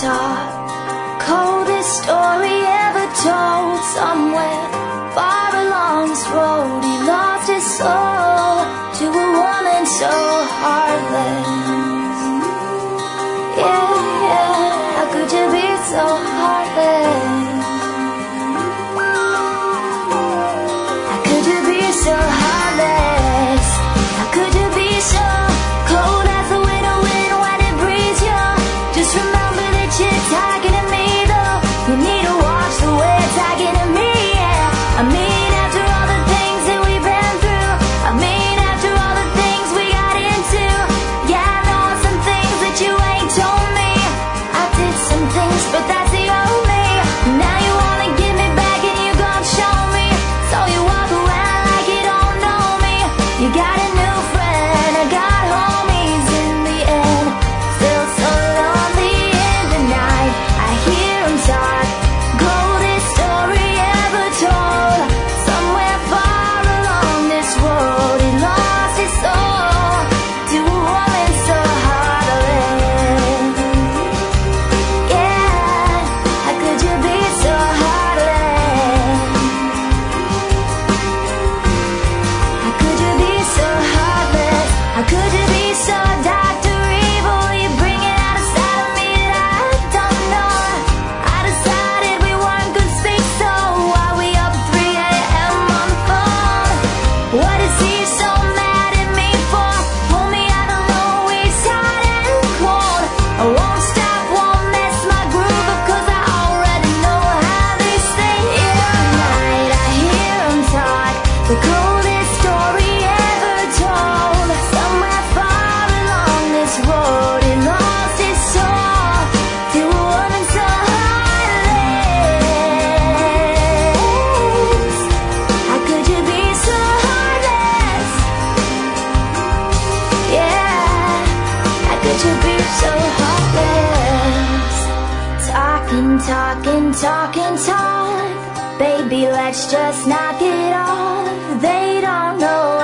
top. Coldest story ever told. Somewhere far along this road, he lost his soul to a woman so heartless. Yeah, yeah, how could you be so heartless? How could you be so heartless? How could you be so cold as the winter wind when it breathes you? Just remember that you're talking to me, though. You need to watch the way it's talking to me, yeah. I mean, after all the things that we've been through, I mean, after all the things we got into, yeah, I know some things that you ain't told me. I did some things, but that's the old me. Now you wanna give me back and you gon' show me. So you walk around like you don't know me. You got a new friend, I got homies in the end. Still so lonely in the night, I hear him talk. Coldest story ever told. Somewhere far along this road, he lost his soul to a woman so heartless. Yeah, how could you be so heartless? How could you be so heartless? How could you be so Dr. Evil? You bring it out inside of me that I don't know. I decided we weren't gonna speak, so why we up 3 a.m. on the phone? What is he so mad at me for? Pull me out of Louis, hot and cold. I won't stop, won't mess my groove up, 'cause I already know how these things night. I hear him talk, the coldest story ever told. Somewhere far along this road, he lost his soul to a woman so heartless. How could you be so heartless? Yeah, how could you be so heartless? Talking, talking, talking, talk. Baby, let's just knock it off. They don't know